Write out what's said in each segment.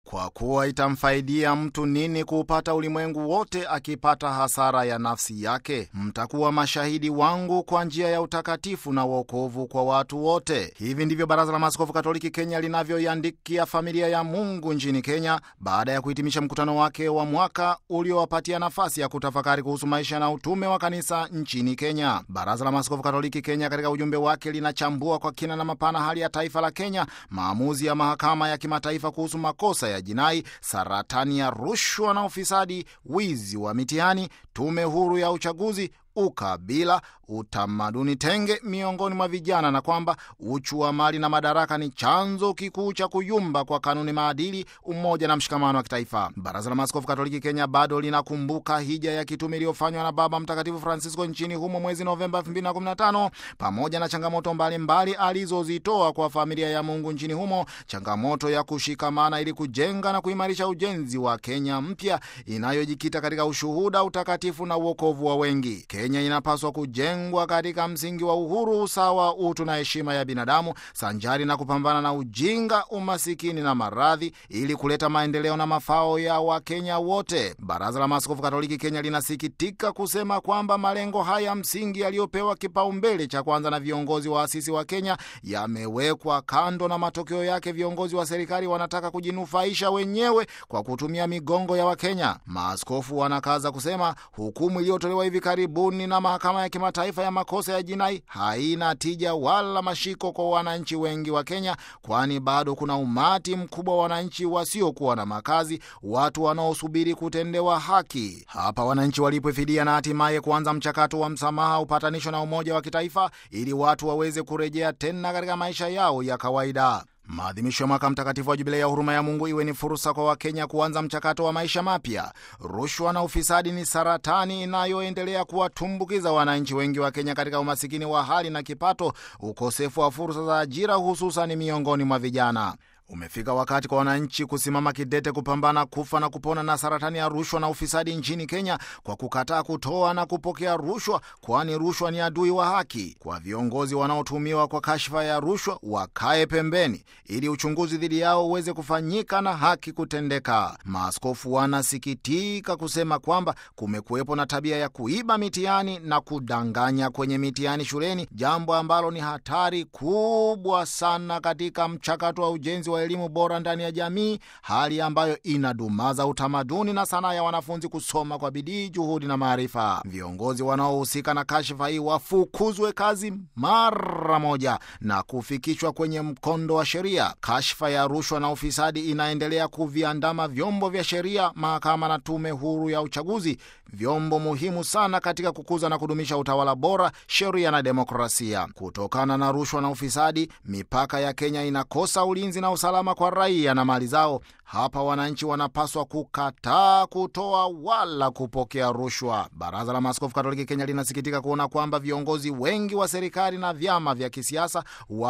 Kwa kuwa itamfaidia mtu nini kuupata ulimwengu wote akipata hasara ya nafsi yake? Mtakuwa mashahidi wangu kwa njia ya utakatifu na wokovu kwa watu wote. Hivi ndivyo Baraza la Maaskofu Katoliki Kenya linavyoiandikia familia ya Mungu nchini Kenya baada ya kuhitimisha mkutano wake wa mwaka uliowapatia nafasi ya kutafakari kuhusu maisha na utume wa kanisa nchini Kenya. Baraza la Maaskofu Katoliki Kenya katika ujumbe wake linachambua kwa kina na mapana hali ya taifa la Kenya, maamuzi ya mahakama ya kimataifa kuhusu makosa ya jinai, saratani ya rushwa na ufisadi, wizi wa mitihani, tume huru ya uchaguzi, ukabila, utamaduni tenge miongoni mwa vijana, na kwamba uchu wa mali na madaraka ni chanzo kikuu cha kuyumba kwa kanuni, maadili, umoja na mshikamano wa kitaifa. Baraza la Maaskofu Katoliki Kenya bado linakumbuka hija ya kitume iliyofanywa na Baba Mtakatifu Francisco nchini humo mwezi Novemba 2015 pamoja na changamoto mbalimbali alizozitoa kwa familia ya Mungu nchini humo, changamoto ya kushikamana ili kujenga na kuimarisha ujenzi wa Kenya mpya inayojikita katika ushuhuda, utakatifu na uokovu wa wengi. Kenya inapaswa kujengwa katika msingi wa uhuru, usawa, utu na heshima ya binadamu, sanjari na kupambana na ujinga, umasikini na maradhi, ili kuleta maendeleo na mafao ya Wakenya wote. Baraza la Maaskofu Katoliki Kenya linasikitika kusema kwamba malengo haya msingi yaliyopewa kipaumbele cha kwanza na viongozi waasisi wa Kenya yamewekwa kando, na matokeo yake viongozi wa serikali wanataka kujinufaisha wenyewe kwa kutumia migongo ya Wakenya. Maaskofu wanakaza kusema hukumu iliyotolewa hivi karibuni na mahakama ya kimataifa ya makosa ya jinai haina tija wala mashiko kwa wananchi wengi wa Kenya, kwani bado kuna umati mkubwa wa wananchi wasiokuwa na makazi, watu wanaosubiri kutendewa haki. Hapa wananchi walipwe fidia na hatimaye kuanza mchakato wa msamaha, upatanisho na umoja wa kitaifa ili watu waweze kurejea tena katika maisha yao ya kawaida. Maadhimisho ya mwaka mtakatifu wa Jubilei ya huruma ya Mungu iwe ni fursa kwa Wakenya kuanza mchakato wa maisha mapya. Rushwa na ufisadi ni saratani inayoendelea kuwatumbukiza wananchi wengi wa Kenya katika umasikini wa hali na kipato, ukosefu wa fursa za ajira, hususan miongoni mwa vijana. Umefika wakati kwa wananchi kusimama kidete kupambana kufa na kupona na saratani ya rushwa na ufisadi nchini Kenya kwa kukataa kutoa na kupokea rushwa, kwani rushwa ni adui wa haki. Kwa viongozi wanaotumiwa kwa kashfa ya rushwa wakae pembeni ili uchunguzi dhidi yao uweze kufanyika na haki kutendeka. Maaskofu wanasikitika kusema kwamba kumekuwepo na tabia ya kuiba mitihani na kudanganya kwenye mitihani shuleni, jambo ambalo ni hatari kubwa sana katika mchakato wa ujenzi wa elimu bora ndani ya jamii, hali ambayo inadumaza utamaduni na sanaa ya wanafunzi kusoma kwa bidii, juhudi na maarifa. Viongozi wanaohusika na kashfa hii wafukuzwe kazi mara moja na kufikishwa kwenye mkondo wa sheria. Kashfa ya rushwa na ufisadi inaendelea kuviandama vyombo vya sheria, mahakama na tume huru ya uchaguzi, vyombo muhimu sana katika kukuza na kudumisha utawala bora, sheria na demokrasia. Kutokana na rushwa na ufisadi, mipaka ya Kenya inakosa ulinzi na usalama kwa raia na mali zao. Hapa wananchi wanapaswa kukataa kutoa wala kupokea rushwa. Baraza la Maaskofu Katoliki Kenya linasikitika kuona kwamba viongozi wengi wa serikali na vyama vya kisiasa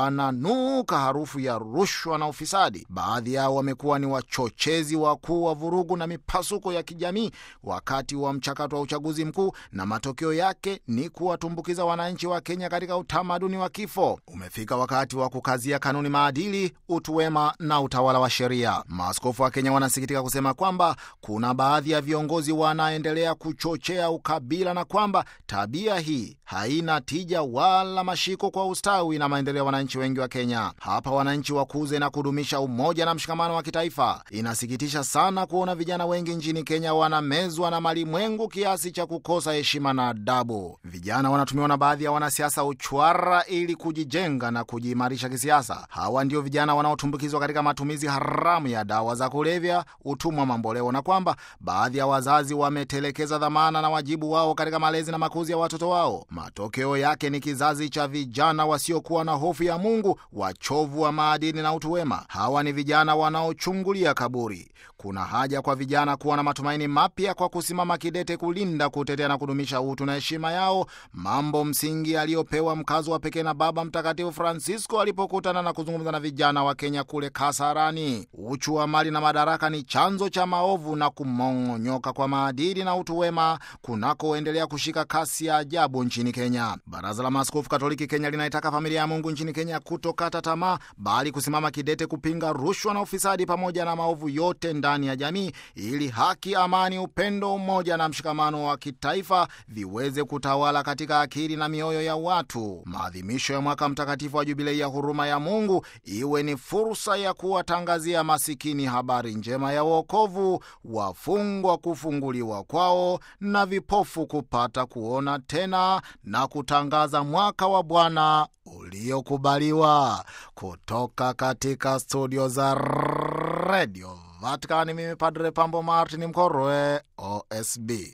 wananuka harufu ya rushwa na ufisadi. Baadhi yao wamekuwa ni wachochezi wakuu wa vurugu na mipasuko ya kijamii wakati wa mchakato wa uchaguzi mkuu, na matokeo yake ni kuwatumbukiza wananchi wa Kenya katika utamaduni wa kifo. Umefika wakati wa kukazia kanuni, maadili, utu wema na utawala wa sheria. Maaskofu wa Kenya wanasikitika kusema kwamba kuna baadhi ya viongozi wanaendelea kuchochea ukabila na kwamba tabia hii haina tija wala mashiko kwa ustawi na maendeleo ya wananchi wengi wa Kenya. Hapa wananchi wakuze na kudumisha umoja na mshikamano wa kitaifa. Inasikitisha sana kuona vijana wengi nchini Kenya wanamezwa na malimwengu kiasi cha kukosa heshima na adabu. Vijana wanatumiwa na baadhi ya wanasiasa uchwara ili kujijenga na kujiimarisha kisiasa. Hawa ndio vijana wanaotumbukizwa katika matumizi haramu ya dawa za kulevya, utumwa mamboleo, na kwamba baadhi ya wazazi wametelekeza dhamana na wajibu wao katika malezi na makuzi ya watoto wao. Matokeo yake ni kizazi cha vijana wasiokuwa na hofu ya Mungu, wachovu wa maadili na utu wema. Hawa ni vijana wanaochungulia kaburi. Kuna haja kwa vijana kuwa na matumaini mapya kwa kusimama kidete kulinda, kutetea na kudumisha utu na heshima yao, mambo msingi aliyopewa mkazo wa pekee na Baba Mtakatifu Francisco alipokutana na kuzungumza na vijana wa Kenya kule Kasarani. Uchu wa mali mali na madaraka ni chanzo cha maovu na kumong'onyoka kwa maadili na utu wema kunakoendelea kushika kasi ya ajabu nchini Kenya. Baraza la Maaskofu Katoliki Kenya linaitaka familia ya Mungu nchini Kenya kutokata tamaa, bali kusimama kidete kupinga rushwa na ufisadi pamoja na maovu yote ndani ya jamii, ili haki, amani, upendo, umoja na mshikamano wa kitaifa viweze kutawala katika akili na mioyo ya watu. Maadhimisho ya mwaka mtakatifu wa Jubilei ya huruma ya Mungu iwe ni fursa ya kuwatangazia masikini habari njema ya wokovu, wafungwa kufunguliwa kwao na vipofu kupata kuona tena, na kutangaza mwaka wa Bwana uliokubaliwa. Kutoka katika studio za Radio Vatican, mimi Padre Pambo Martin Mkorwe, OSB.